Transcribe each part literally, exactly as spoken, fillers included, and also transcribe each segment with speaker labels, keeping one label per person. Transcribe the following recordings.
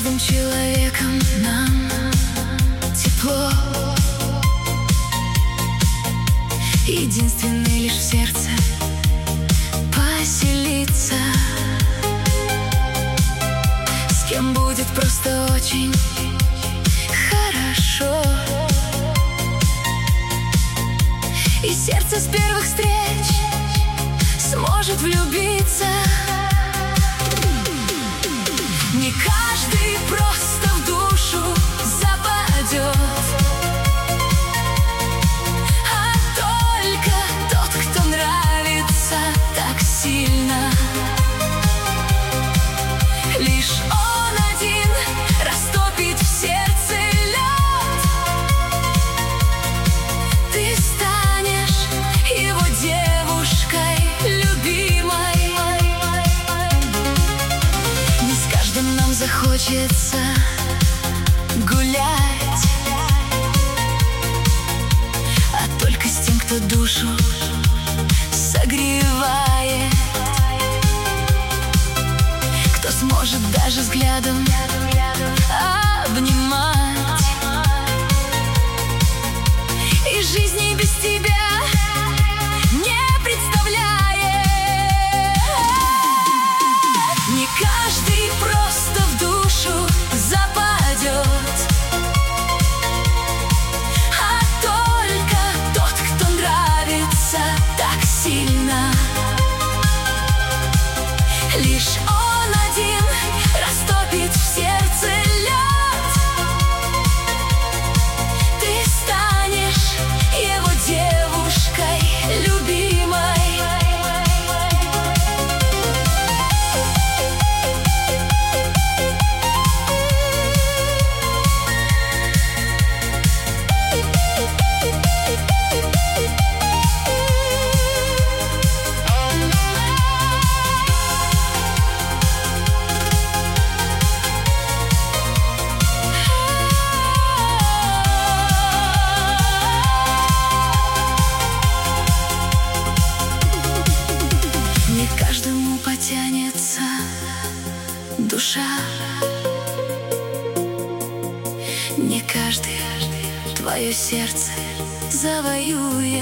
Speaker 1: каждым человеком нам тепло. Единственный лишь в сердце поселиться. С кем будет просто очень хорошо. И сердце с первых встреч сможет влюбиться. Не каждый просто в душу западет, а только тот, кто нравится так сильно. Лишь он один растопит в сердце лед. Ты станешь его девушкой любимой. Не с каждым нам захочется гулять, а только с тем, кто душу согревает, кто сможет даже взглядом обнимать. И жизни без тебя не представляет. Не каждый просто в душу западет, а только тот, кто нравится так сильно. Лишь он один растопит в сердце лед. Ты станешь его девушкой любимой. Не каждому потянется душа, не каждый твое сердце завоюет.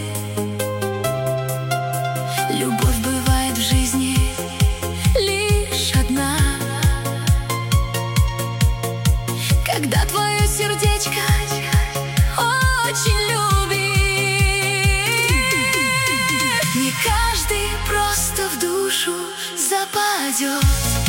Speaker 1: Любовь бывает в жизни лишь одна, когда твое сердечко очень любит. Не каждый просто в душу западет,